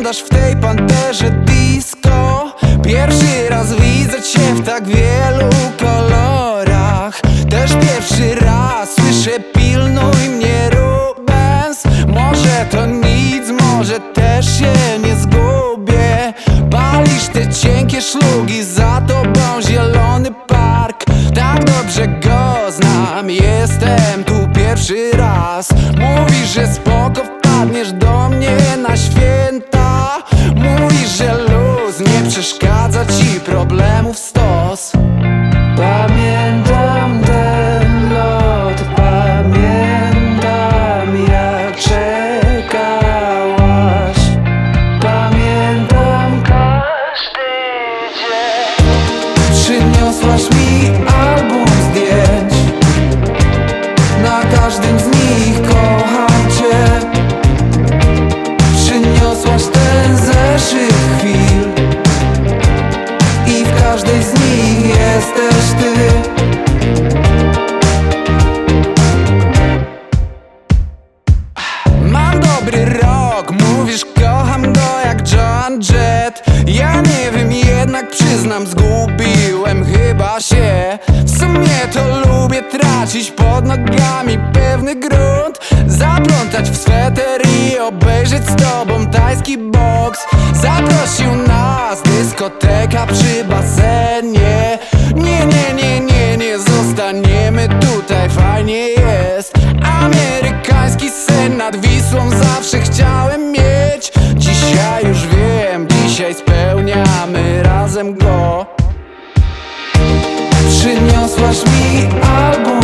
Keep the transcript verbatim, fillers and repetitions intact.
wyglądasz w tej panterze disco. Pierwszy raz widzę cię w tak wielu kolorach. Też pierwszy raz słyszę pilnuj mnie Rubens. Może to nic, może też się nie zgubię. Palisz te cienkie szlugi, za tobą zielony park. Tak dobrze go znam, jestem tu pierwszy raz. Mówisz, że spoko, wpadniesz do mnie na święta. Mówisz, że luz nie przeszkadza ci problemów stos. Pamiętam ten lot, pamiętam jak czekałaś. Pamiętam każdy dzień. Przyniosłaś mi album zdjęć. Na każdym z nich kocham cię. Przyniosłaś ten zeszyt chwil i w każdej z nich jesteś ty. Mam dobry rok, mówisz kocham go jak Joan Jett. Ja nie wiem, jednak przyznam, zgubiłem chyba się. W sumie to lubię tracić pod nogami pewny grunt. Zaplątać w sweter i obejrzeć z tobą tajski boks. Zaprosił nas dyskoteka przy basenie. Nie, nie, nie, nie, nie zostaniemy tutaj, fajnie jest. Amerykański sen nad Wisłą zawsze chciałem mieć. Dzisiaj już wiem, dzisiaj spełniamy razem go. Przyniosłaś mi album